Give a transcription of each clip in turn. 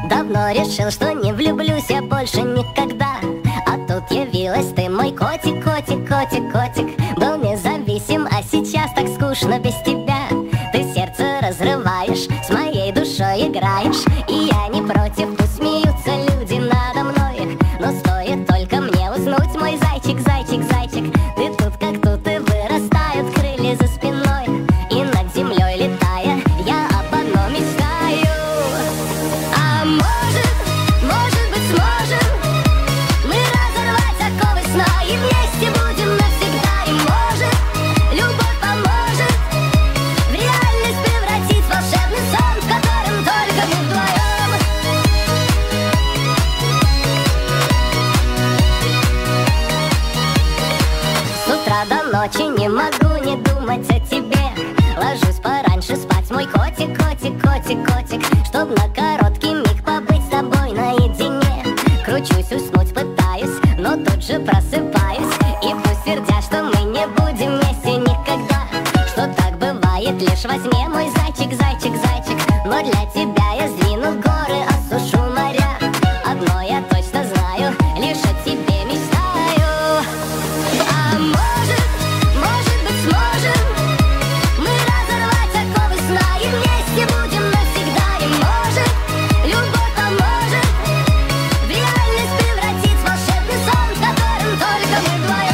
Давно решил, что не влюблюсь я больше никогда. А тут явилась ты, мой котик, котик, котик, котик. Был независим, а сейчас так скучно без тебя. Ты сердце разрываешь, с моей душой играешь. И я не против, пусть смеются люди надо мной. Но стоит только мне уснуть, мой зайчик, зайчик, зайчик. Ты тут как тут, и вырастают крылья за спиной. И над землей летая, я об одном мечтаю. А может быть сможем мы разорвать оковы сна и вместе будем навсегда. И может, любовь поможет в реальность превратить волшебный сон, в котором только мы вдвоем. С утра до ночи не могу не думать о тебе. Ложусь пораньше спать, мой котик, котик, котик, котик, чтоб на короткий миг побыть с тобой наедине. Кручусь, уснуть пытаюсь, но тут же просыпаюсь. И пусть твердят, что мы не будем вместе никогда, что так бывает лишь во сне, мой зайчик, зайчик, зайчик. Но для тебя я сдвину горы, осушу моря. Одно я точно знаю, лишь о тебе мечтаю. А может быть сможем мы разорвать оковы сна и вместе будем навсегда. И может, любовь поможет в реальность превратить волшебный сон, в котором только мы вдвоем.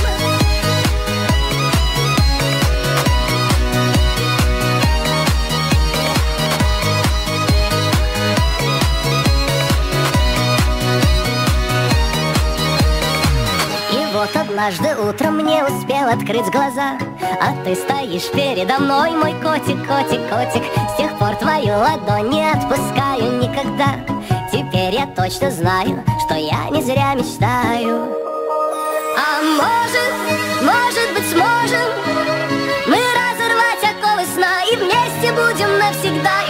И вот однажды утром не успел открыть глаза, а ты стоишь передо мной, мой котик, котик, котик. С тех пор твою ладонь не отпускаю никогда. Теперь я точно знаю, что я не зря мечтаю. А может быть сможем мы разорвать оковы сна и вместе будем навсегда.